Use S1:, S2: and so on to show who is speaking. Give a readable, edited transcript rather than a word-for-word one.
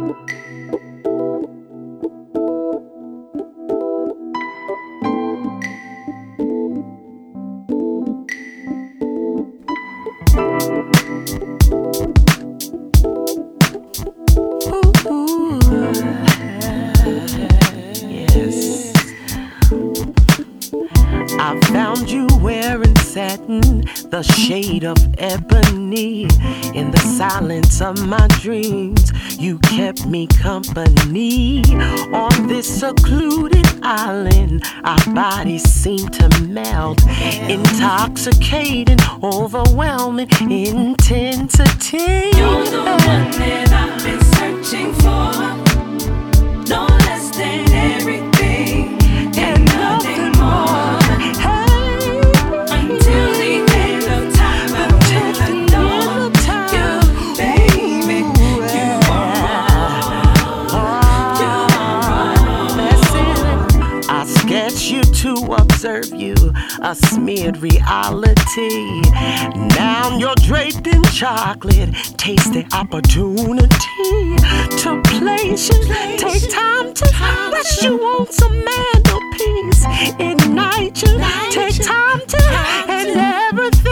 S1: I found you wearing satin, the shade of ebony. In the silence of my dreams, you kept me company. On this secluded island, our bodies seem to melt. Intoxicating, overwhelming intensity.
S2: You're the one that I've been searching for. No less than everything and nothing more. Until the end of time, I will adore you, baby. You are
S1: I sketch you to observe you, a smeared reality. Now you're draped in chocolate, taste the opportunity to place you. Take time to rest you on some mantelpiece. Ignite you, take time to, and everything